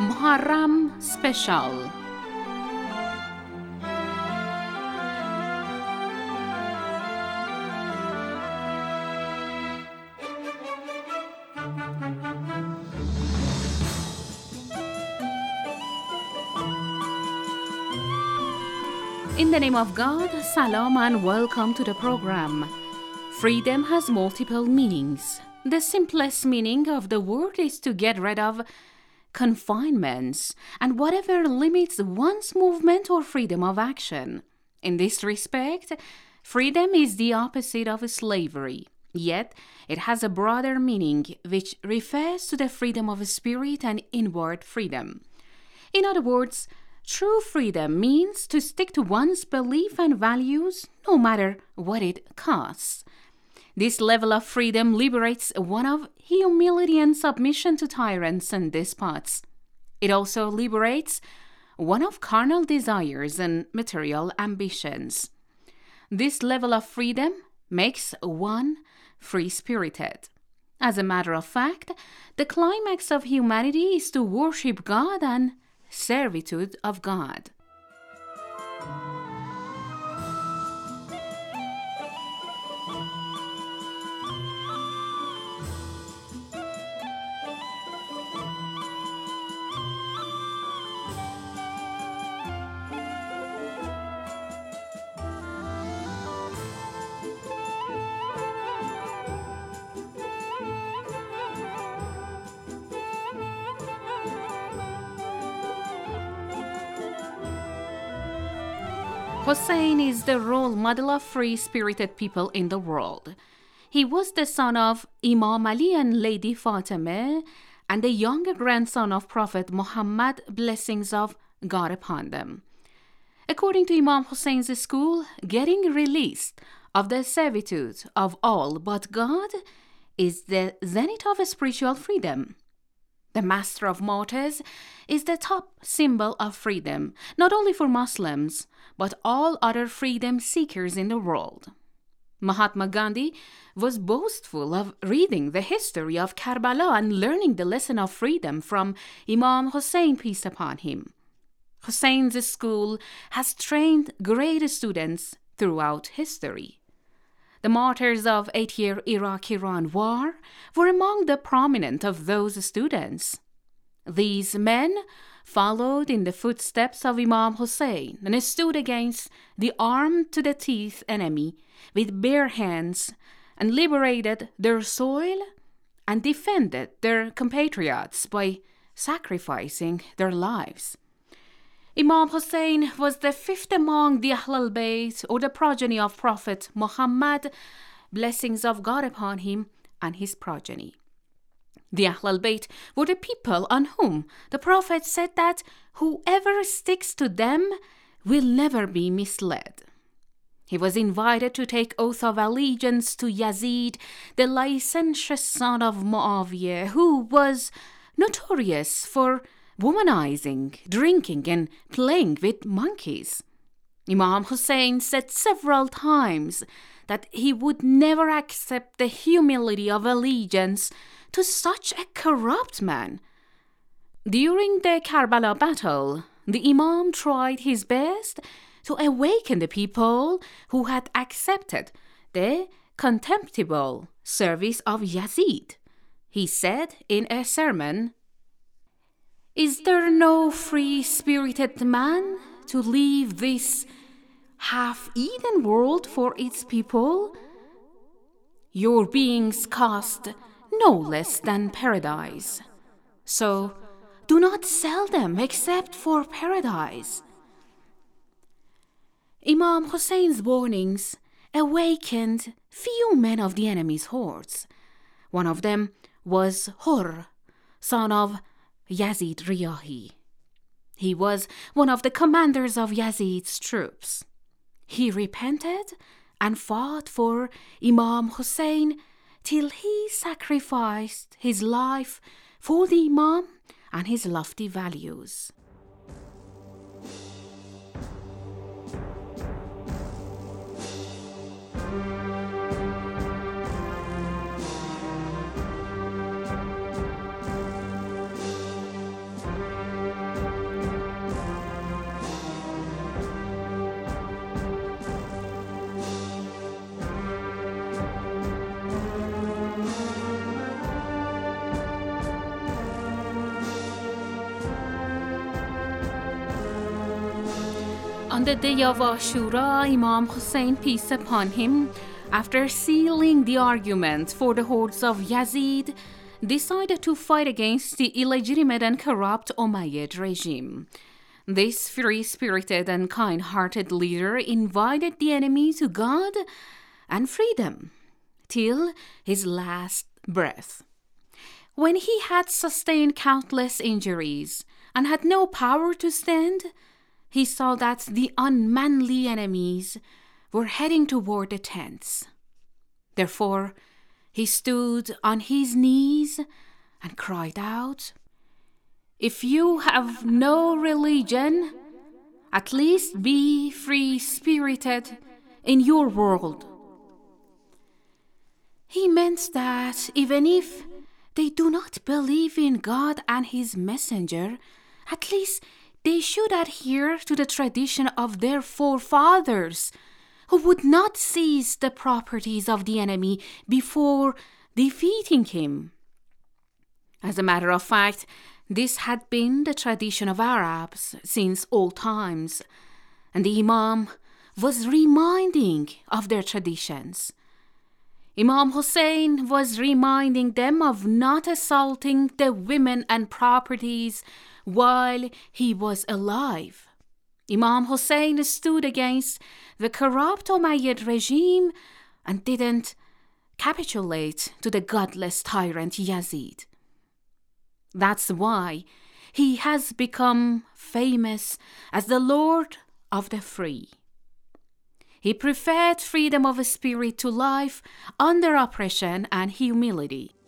Muharram Special. In the name of God, salam and welcome to the program. Freedom has multiple meanings. The simplest meaning of the word is to get rid of confinements and whatever limits one's movement or freedom of action. In this respect, freedom is the opposite of slavery. Yet, it has a broader meaning which refers to the freedom of spirit and inward freedom. In other words, true freedom means to stick to one's belief and values no matter what it costs. This level of freedom liberates one of humility and submission to tyrants and despots. It also liberates one of carnal desires and material ambitions. This level of freedom makes one free-spirited. As a matter of fact, the climax of humanity is to worship God and servitude of God. Hussein is the role model of free-spirited people in the world. He was the son of Imam Ali and Lady Fatima and the younger grandson of Prophet Muhammad, blessings of God upon them. According to Imam Hussein's school, getting released of the servitude of all but God is the zenith of spiritual freedom. The Master of Martyrs is the top symbol of freedom, not only for Muslims, but all other freedom seekers in the world. Mahatma Gandhi was boastful of reading the history of Karbala and learning the lesson of freedom from Imam Hussein, peace upon him. Hussein's school has trained great students throughout history. The martyrs of 8-year Iraq-Iran war were among the prominent of those students. These men followed in the footsteps of Imam Hussein and stood against the armed-to-the-teeth enemy with bare hands and liberated their soil and defended their compatriots by sacrificing their lives. Imam Hussein was the fifth among the Ahl al-Bayt, or the progeny of Prophet Muhammad, blessings of God upon him and his progeny. The Ahl al-Bayt were the people on whom the Prophet said that whoever sticks to them will never be misled. He was invited to take oath of allegiance to Yazid, the licentious son of Muawiyah, who was notorious for womanizing, drinking, and playing with monkeys. Imam Hussein said several times that he would never accept the humility of allegiance to such a corrupt man. During the Karbala battle, the Imam tried his best to awaken the people who had accepted the contemptible service of Yazid. He said in a sermon, "Is there no free-spirited man to leave this half-eaten world for its people? Your beings cost no less than paradise. So do not sell them except for paradise." Imam Hussein's warnings awakened few men of the enemy's hordes. One of them was Hur, son of Yazid Riyahi. He was one of the commanders of Yazid's troops. He repented and fought for Imam Hussein till he sacrificed his life for the Imam and his lofty values. On the day of Ashura, Imam Hussein, peace upon him, after sealing the argument for the hordes of Yazid, decided to fight against the illegitimate and corrupt Umayyad regime. This free-spirited and kind-hearted leader invited the enemy to God and freedom till his last breath. When he had sustained countless injuries and had no power to stand, he saw that the unmanly enemies were heading toward the tents. Therefore, he stood on his knees and cried out, "If you have no religion, at least be free-spirited in your world." He meant that even if they do not believe in God and His messenger, at least they should adhere to the tradition of their forefathers, who would not seize the properties of the enemy before defeating him. As a matter of fact, this had been the tradition of Arabs since old times, and the Imam was reminding of their traditions. Imam Hussein was reminding them of not assaulting the women and properties while he was alive. Imam Hussein stood against the corrupt Umayyad regime and didn't capitulate to the godless tyrant Yazid. That's why he has become famous as the Lord of the Free. He preferred freedom of spirit to life under oppression and humility.